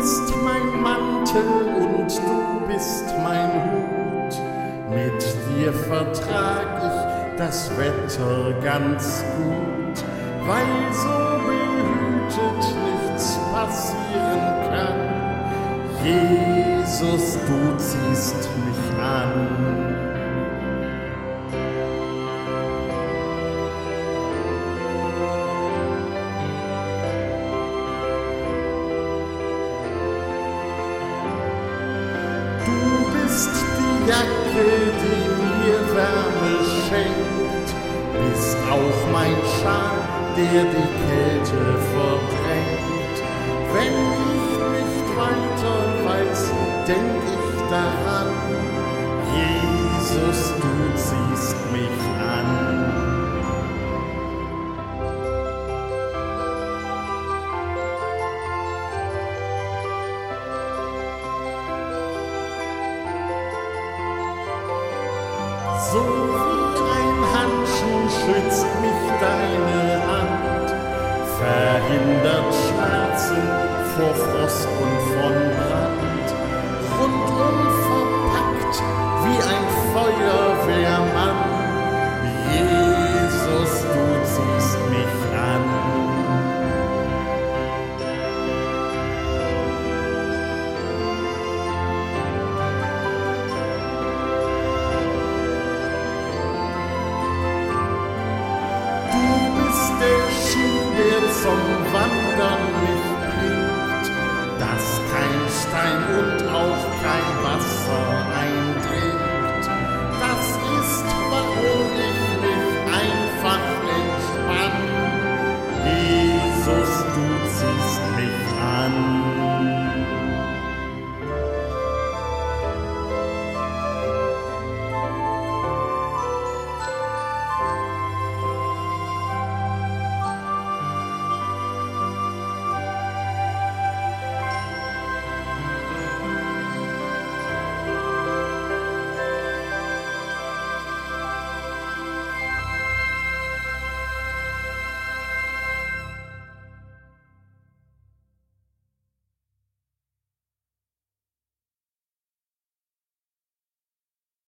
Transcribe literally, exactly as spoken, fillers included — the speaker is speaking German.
bist mein Mantel und du bist mein Hut. Mit dir vertrag ich das Wetter ganz gut, weil so behütet nichts passieren kann. Jesus, du ziehst mich an. Du bist die Jacke, die mir Wärme schenkt, bist auch mein Schal, der die Kälte verdrängt. Wenn ich nicht weiter weiß, denk ich daran, Jesus, du ziehst mich an. So wie ein Handschuh schützt mich deine Hand, verhindert Schmerzen vor Frost und von Brand. Rundum verpackt wie ein Feuerwehrmann, Jesus, du ziehst mich an. Der Schuh, der zum